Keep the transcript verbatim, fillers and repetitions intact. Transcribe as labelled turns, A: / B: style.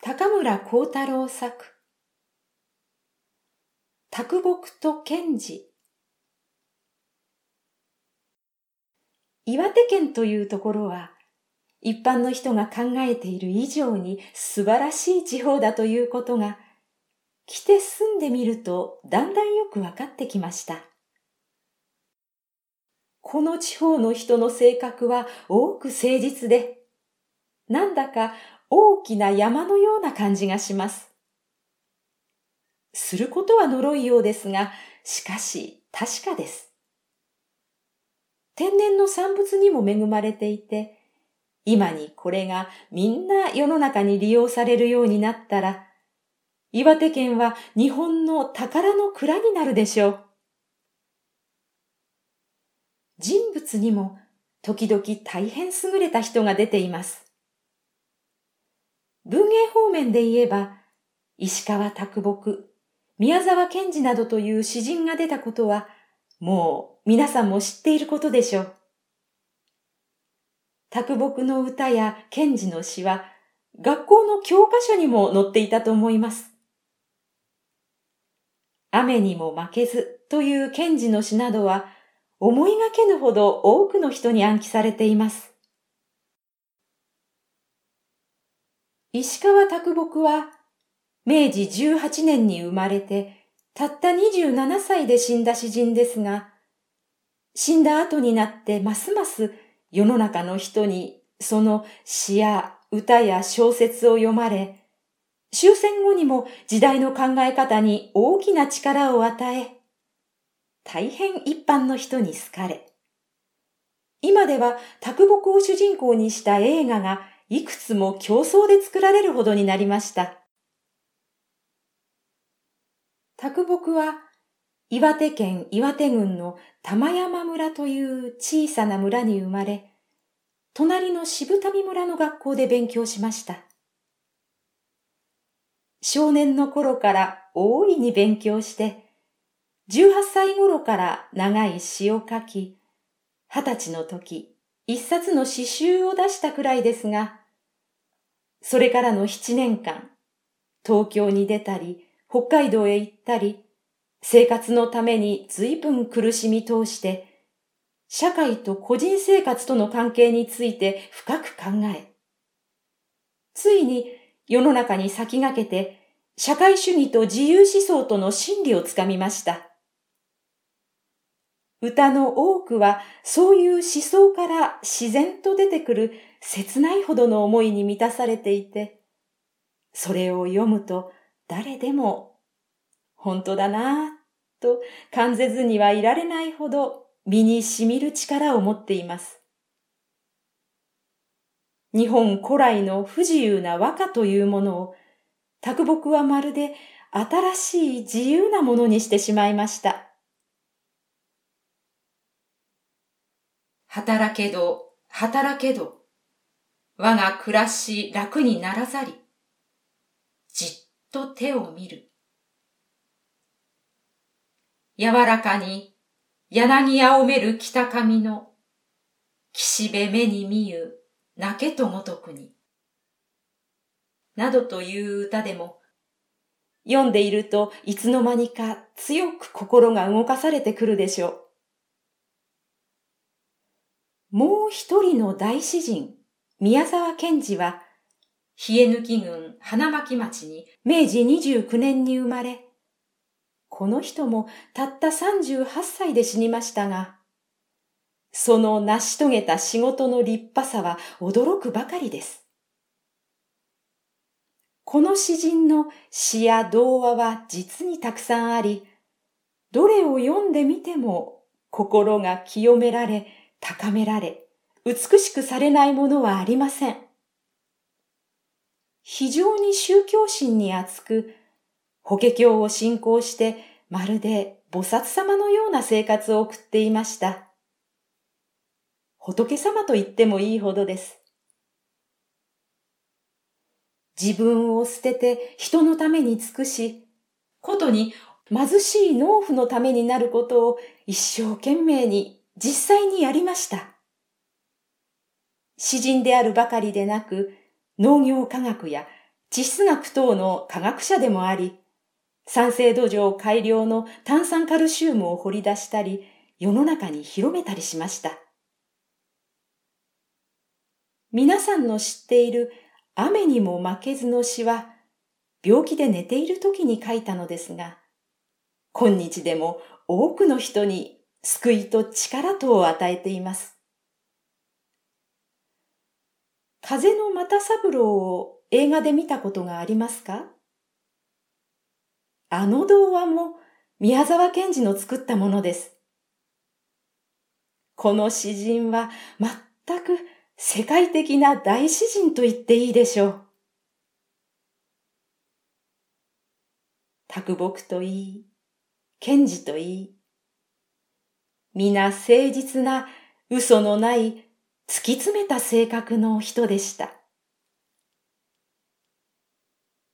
A: 高村光太郎作啄木と賢治。岩手県というところは一般の人が考えている以上に素晴らしい地方だということが来て住んでみるとだんだんよくわかってきました。この地方の人の性格は多く誠実で、なんだか大きな山のような感じがします。することは呪いようですが、しかし確かです。天然の産物にも恵まれていて、今にこれがみんな世の中に利用されるようになったら、岩手県は日本の宝の蔵になるでしょう。人物にも時々大変優れた人が出ています。文芸方面で言えば、石川啄木、宮沢賢治などという詩人が出たことは、もう皆さんも知っていることでしょう。啄木の歌や賢治の詩は、学校の教科書にも載っていたと思います。雨にも負けずという賢治の詩などは、思いがけぬほど多くの人に暗記されています。石川啄木は、めいじじゅうはちねんに生まれて、たったにじゅうななさいで死んだ詩人ですが、死んだ後になってますます世の中の人にその詩や歌や小説を読まれ、終戦後にも時代の考え方に大きな力を与え、大変一般の人に好かれ、今では啄木を主人公にした映画がいくつも競争で作られるほどになりました。啄木は岩手県岩手郡の玉山村という小さな村に生まれ、隣の渋民村の学校で勉強しました。少年の頃から大いに勉強して、じゅうはっさい頃から長い詩を書き、二十歳の時、一冊の詩集を出したくらいですが、それからの七年間、東京に出たり、北海道へ行ったり、生活のために随分苦しみ通して、社会と個人生活との関係について深く考え、ついに世の中に先駆けて、社会主義と自由思想との真理をつかみました。歌の多くはそういう思想から自然と出てくる切ないほどの思いに満たされていて、それを読むと誰でも本当だなぁと感ぜずにはいられないほど身に染みる力を持っています。日本古来の不自由な和歌というものを啄木はまるで新しい自由なものにしてしまいました。働けど、働けど、我が暮らし楽にならざり、じっと手を見る。柔らかに柳青める北上の、岸辺目に見ゆ泣けとごとくに。などという歌でも、読んでいるといつの間にか強く心が動かされてくるでしょう。もう一人の大詩人、宮沢賢治は、檜枝抜郡花巻町にめいじにじゅうきゅうねんに生まれ、この人もたったさんじゅうはっさいで死にましたが、その成し遂げた仕事の立派さは驚くばかりです。この詩人の詩や童話は実にたくさんあり、どれを読んでみても心が清められ、高められ、美しくされないものはありません。非常に宗教心に厚く、法華経を信仰してまるで菩薩様のような生活を送っていました。仏様と言ってもいいほどです。自分を捨てて人のために尽くし、ことに貧しい農夫のためになることを一生懸命に実際にやりました。詩人であるばかりでなく、農業科学や地質学等の科学者でもあり、酸性土壌改良の炭酸カルシウムを掘り出したり、世の中に広めたりしました。皆さんの知っている雨にも負けずの詩は、病気で寝ている時に書いたのですが、今日でも多くの人に救いと力とを与えています。風の又三郎を映画で見たことがありますか？あの童話も宮沢賢治の作ったものです。この詩人は全く世界的な大詩人と言っていいでしょう。卓木といい、賢治といい、皆誠実な嘘のない突き詰めた性格の人でした。